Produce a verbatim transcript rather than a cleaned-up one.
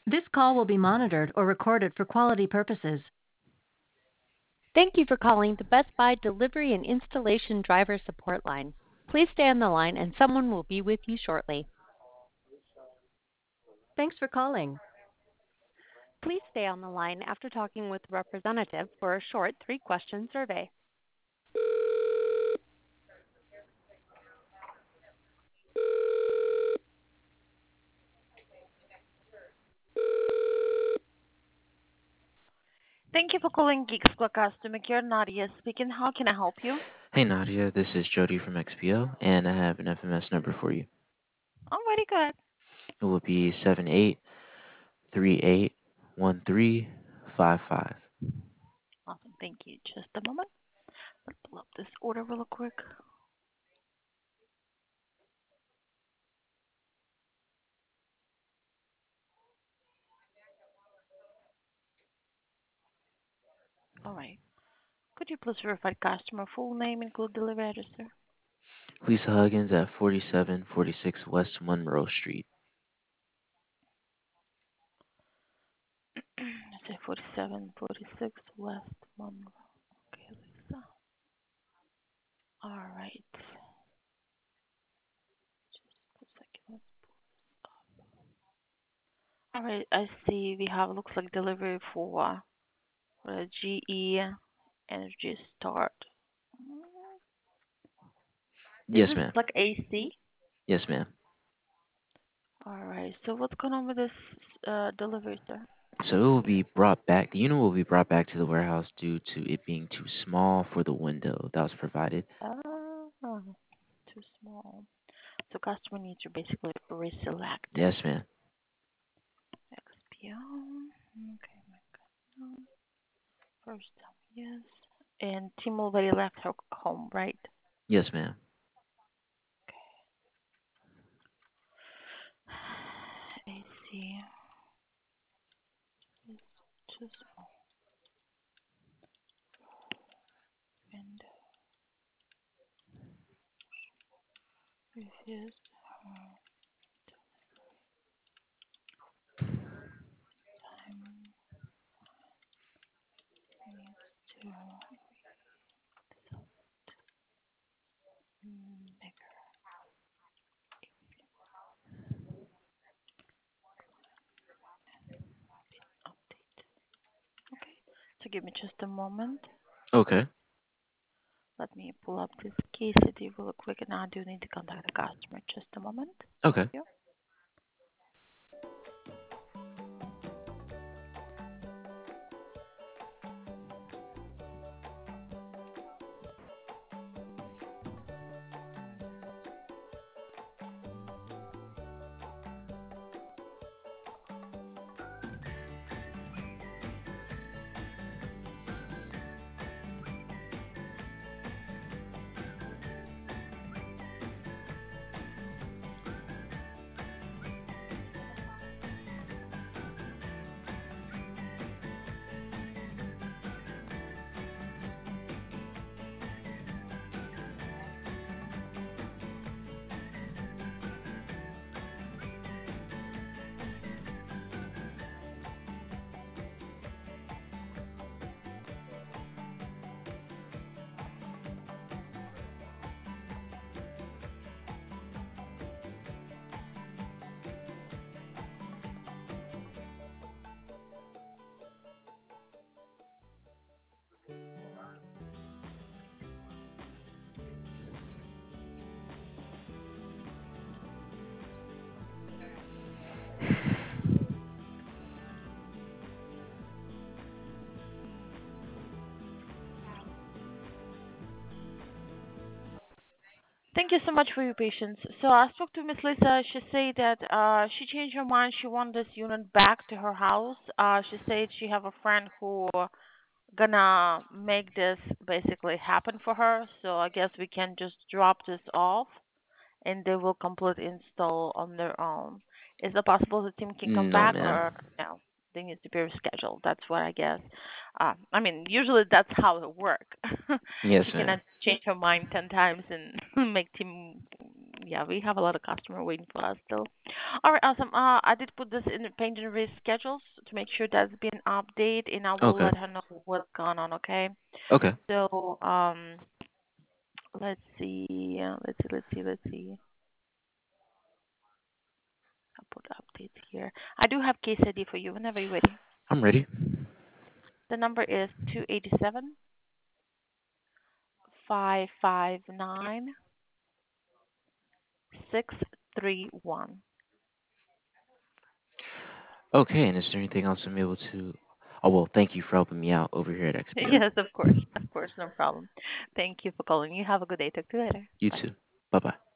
This call will be monitored or recorded for quality purposes. Thank you for calling the Best Buy Delivery and Installation Driver Support Line. Please stay on the line and someone will be with you shortly. Thanks for calling. Please stay on the line after talking with a representative for a short three-question survey. Thank you for calling Geeks Club Customer Care. Nadia speaking. How can I help you? Hey Nadia, this is Jody from X P O, and I have an F M S number for you. Oh, very good. It will be seven eight three eight one three five five. Awesome. Thank you. Just a moment. Let's pull up this order real quick. All right. Could you please verify customer full name, include delivery address, sir? Lisa Huggins at forty-seven forty-six West Monroe Street. Let's say forty-seven forty-six West Monroe. Okay, Lisa. All right. Just a second. Let's pull this up. All right. I see we have, looks like delivery for, for a G E Energy Start. Is Yes, this ma'am. like A C? Yes, ma'am. All right. So what's going on with this uh, delivery, sir? So it will be brought back. The unit will be brought back to the warehouse due to it being too small for the window that was provided. Oh, too small. So customer needs to basically reselect. Yes, ma'am. X P O. Okay, my God. First time, yes. And Tim already left her home, right? Yes, ma'am. A C. It's too small. And refused her time needs to make update. Okay. So give me just a moment. Okay. Let me pull up this case study real quick, and I do need to contact the customer. Just a moment. Thank Okay. you. Thank you so much for your patience. So I spoke to Miss Lisa. She said that uh, she changed her mind. She want this unit back to her house. Uh, she said she have a friend who gonna make this basically happen for her. So I guess we can just drop this off, and they will complete install on their own. Is it possible the team can come No, back, ma'am. or no? They need to be rescheduled. That's what I guess. Uh, I mean, usually that's how it works. Yes, She ma'am. cannot change her mind ten times and make team, Yeah, we have a lot of customer waiting for us still. All right, awesome. Uh, I did put this in the payment reschedules to make sure that's been updated, and I will Okay. let her know what's going on. Okay. Okay. So um, let's see, uh, let's see, let's see, let's see. I'll put updates here. I do have case I D for you whenever you're ready. I'm ready. The number is two eight seven five five nine six three one. Okay, and is there anything else I'm able to? Oh well, thank you for helping me out over here at X P O. Yes, of course, of course, no problem. Thank you for calling. You have a good day. Talk to you later. You Bye. too. Bye bye.